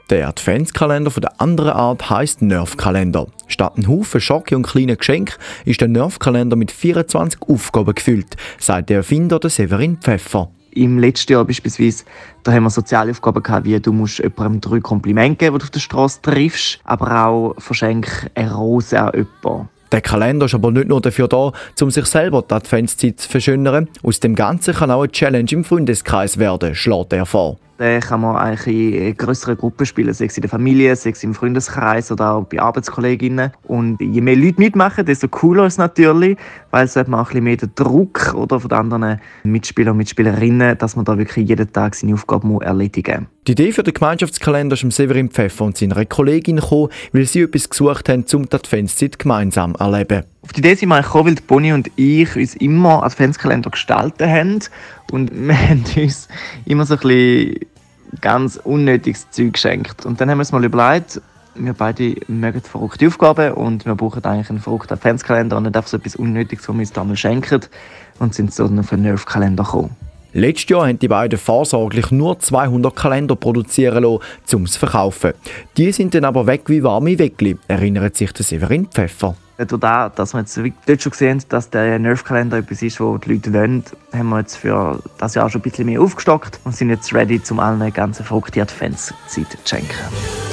Der Adventskalender von der anderen Art heisst Nerf-Kalender. Statt einem Haufen Schocke und kleinen Geschenken ist der Nerf-Kalender mit 24 Aufgaben gefüllt, sagt der Erfinder Severin Pfeffer. Im letzten Jahr beispielsweise, da haben wir soziale Aufgaben gehabt, wie du musst jemandem 3 Komplimente geben, die du auf der Straße triffst, aber auch verschenk eine Rose an jemanden. Der Kalender ist aber nicht nur dafür da, um sich selber die Adventszeit zu verschönern. Aus dem Ganzen kann auch eine Challenge im Freundeskreis werden, schlägt er vor. Den kann man eigentlich in grösseren Gruppen spielen, sei es in der Familie, sei es im Freundeskreis oder auch bei Arbeitskolleginnen. Und je mehr Leute mitmachen, desto cooler ist es natürlich, weil es hat man auch ein bisschen mehr den Druck oder von den anderen Mitspielern und Mitspielerinnen, dass man da wirklich jeden Tag seine Aufgaben erledigen muss. Die Idee für den Gemeinschaftskalender ist Severin Pfeffer und seiner Kollegin gekommen, weil sie etwas gesucht haben, um die Adventszeit gemeinsam zu erleben. Auf die Idee sind wir gekommen, weil Bonnie und ich uns immer Adventskalender gestaltet haben. Und wir haben uns immer so ein bisschen ganz unnötiges Zeug geschenkt. Und dann haben wir uns mal überlegt, wir beide mögen verrückte Aufgaben und wir brauchen eigentlich einen verrückten Adventskalender und nicht einfach so etwas Unnötiges, was wir uns damals schenken. Und sind so auf einen Nerf-Kalender gekommen. Letztes Jahr haben die beiden vorsorglich nur 200 Kalender produzieren lassen, um zu verkaufen. Die sind dann aber weg wie warme Weckli, erinnert sich Severin Pfeffer. Durch das, dass wir jetzt dort schon gesehen haben, dass der Nerf-Kalender etwas ist, was die Leute wollen, haben wir jetzt für das Jahr schon ein bisschen mehr aufgestockt und sind jetzt ready, um allen eine ganz verrückte Adventszeit zu schenken.